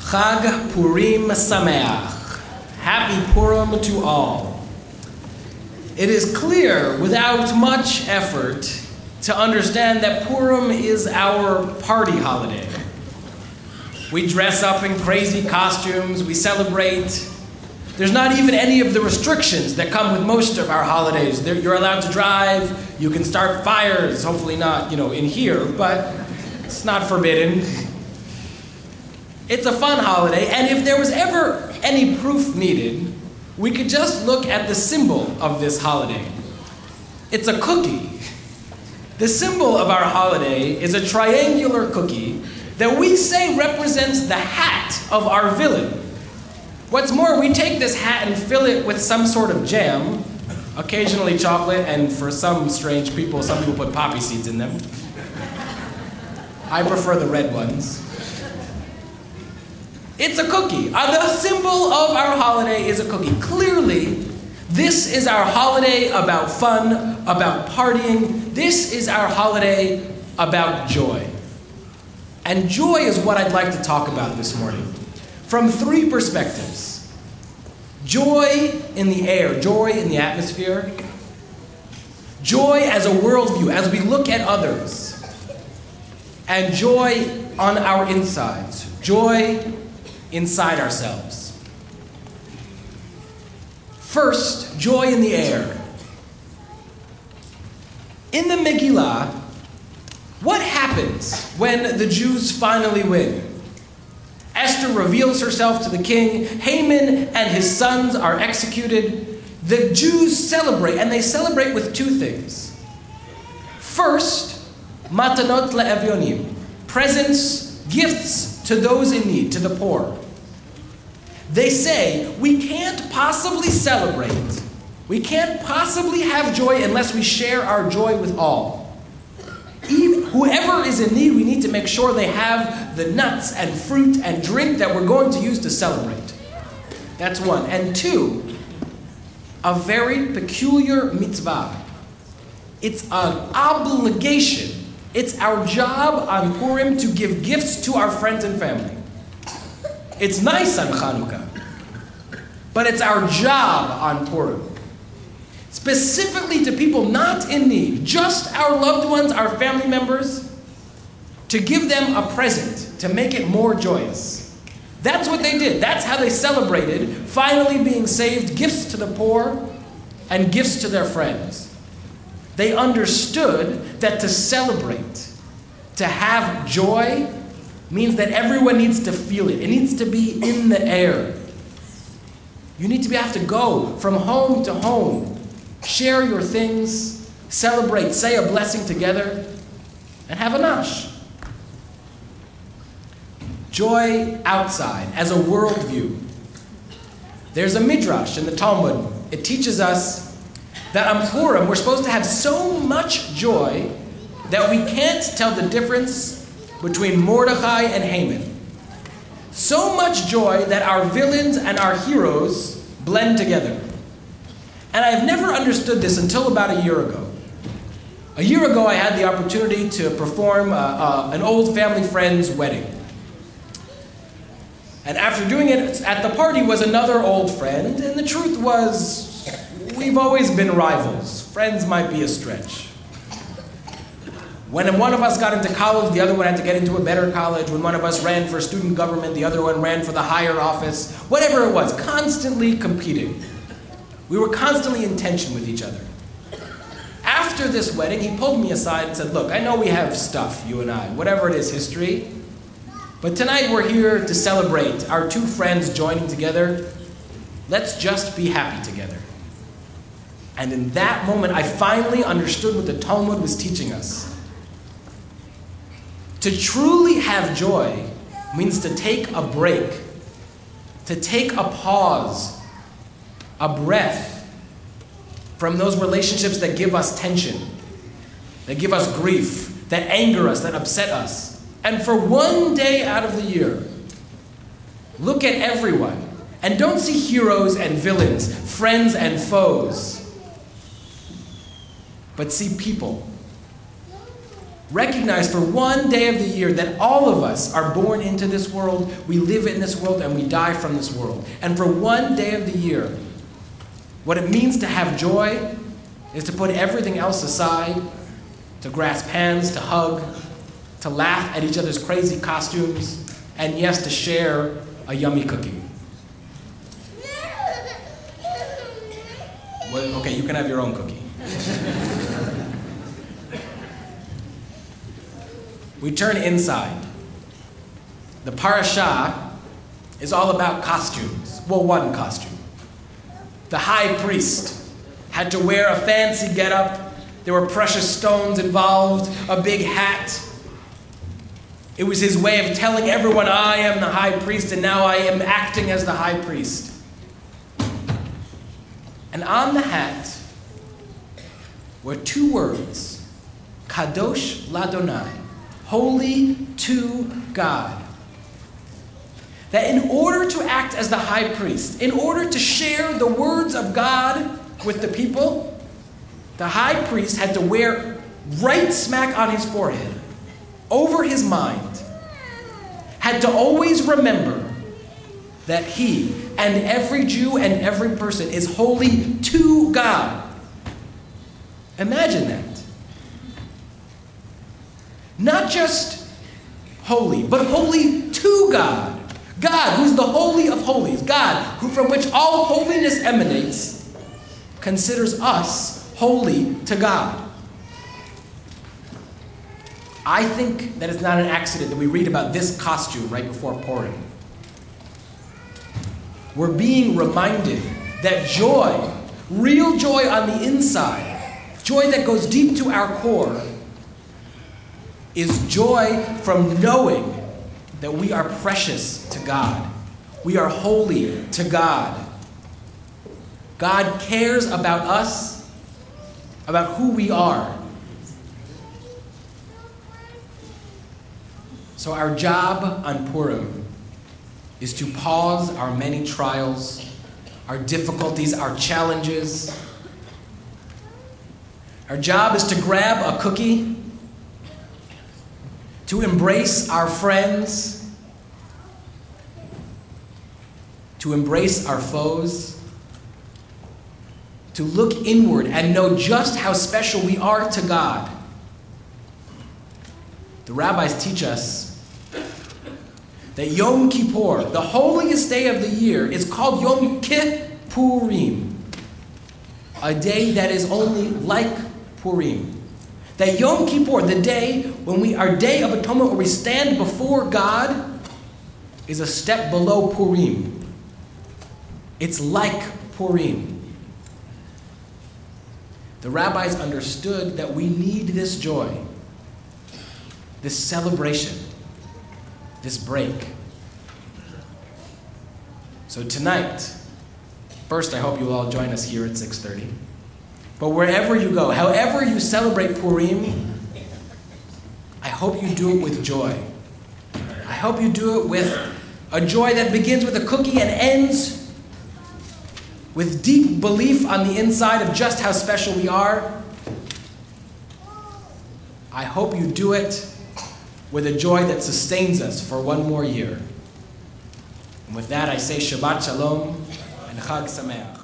Chag Purim Sameach. Happy Purim to all. It is clear, without much effort, to understand that Purim is our party holiday. We dress up in crazy costumes, we celebrate. There's not even any of the restrictions that come with most of our holidays. You're allowed to drive, you can start fires, hopefully not, in here, but it's not forbidden. It's a fun holiday, and if there was ever any proof needed, we could just look at the symbol of this holiday. It's a cookie. The symbol of our holiday is a triangular cookie that we say represents the hat of our villain. What's more, we take this hat and fill it with some sort of jam, occasionally chocolate, and for some strange people, some people put poppy seeds in them. I prefer the red ones. It's a cookie. The symbol of our holiday is a cookie. Clearly, this is our holiday about fun, about partying. This is our holiday about joy. And joy is what I'd like to talk about this morning from three perspectives. Joy in the air, joy in the atmosphere, joy as a worldview, as we look at others, and joy on our insides, joy inside ourselves. First, joy in the air. In the Megillah, what happens when the Jews finally win? Esther reveals herself to the king. Haman and his sons are executed. The Jews celebrate, and they celebrate with two things. First, matanot le'evyonim, presents, gifts to those in need, to the poor. They say, we can't possibly celebrate, we can't possibly have joy unless we share our joy with all. Whoever is in need, we need to make sure they have the nuts and fruit and drink that we're going to use to celebrate. That's one. And two, a very peculiar mitzvah. It's an obligation. It's our job on Purim to give gifts to our friends and family. It's nice on Chanukah, but it's our job on Purim. Specifically to people not in need, just our loved ones, our family members, to give them a present, to make it more joyous. That's what they did. That's how they celebrated finally being saved, gifts to the poor and gifts to their friends. They understood that to celebrate, to have joy, means that everyone needs to feel it. It needs to be in the air. You need to have to go from home to home, share your things, celebrate, say a blessing together, and have a nash. Joy outside, as a worldview. There's a midrash in the Talmud. It teaches us that on Purim, we're supposed to have so much joy that we can't tell the difference between Mordechai and Haman. So much joy that our villains and our heroes blend together. And I've never understood this until about a year ago. A year ago, I had the opportunity to perform an old family friend's wedding. And after doing it at the party was another old friend, and the truth was, we've always been rivals. Friends might be a stretch. When one of us got into college, the other one had to get into a better college. When one of us ran for student government, the other one ran for the higher office. Whatever it was, constantly competing. We were constantly in tension with each other. After this wedding, he pulled me aside and said, look, I know we have stuff, you and I, whatever it is, history. But tonight we're here to celebrate our two friends joining together. Let's just be happy together. And in that moment, I finally understood what the Talmud was teaching us. To truly have joy means to take a break, to take a pause, a breath from those relationships that give us tension, that give us grief, that anger us, that upset us. And for one day out of the year, look at everyone and don't see heroes and villains, friends and foes, but see people. Recognize for one day of the year that all of us are born into this world, we live in this world, and we die from this world. And for one day of the year, what it means to have joy is to put everything else aside, to grasp hands, to hug, to laugh at each other's crazy costumes, and yes, to share a yummy cookie. Well, okay, you can have your own cookie. We turn inside. The parasha is all about costumes. Well, one costume. The high priest had to wear a fancy getup. There were precious stones involved, a big hat. It was his way of telling everyone, I am the high priest, and now I am acting as the high priest. And on the hat were two words, Kadosh Ladonai, holy to God. That in order to act as the high priest, in order to share the words of God with the people, the high priest had to wear right smack on his forehead, over his mind, had to always remember that he and every Jew and every person is holy to God. Imagine that. Not just holy, but holy to God. God, who's the holy of holies. God, who from which all holiness emanates, considers us holy to God. I think that it's not an accident that we read about this costume right before Purim. We're being reminded that joy, real joy on the inside, joy that goes deep to our core, is joy from knowing that we are precious to God. We are holy to God. God cares about us, about who we are. So our job on Purim is to pause our many trials, our difficulties, our challenges. Our job is to grab a cookie, to embrace our friends, to embrace our foes, to look inward and know just how special we are to God. The rabbis teach us that Yom Kippur, the holiest day of the year, is called Yom Kippurim, a day that is only like Purim. That Yom Kippur, the day when our Day of Atonement, where we stand before God, is a step below Purim. It's like Purim. The rabbis understood that we need this joy, this celebration, this break. So tonight, first I hope you will all join us here at 6:30. But wherever you go, however you celebrate Purim, I hope you do it with joy. I hope you do it with a joy that begins with a cookie and ends with deep belief on the inside of just how special we are. I hope you do it with a joy that sustains us for one more year. And with that, I say Shabbat Shalom and Chag Sameach.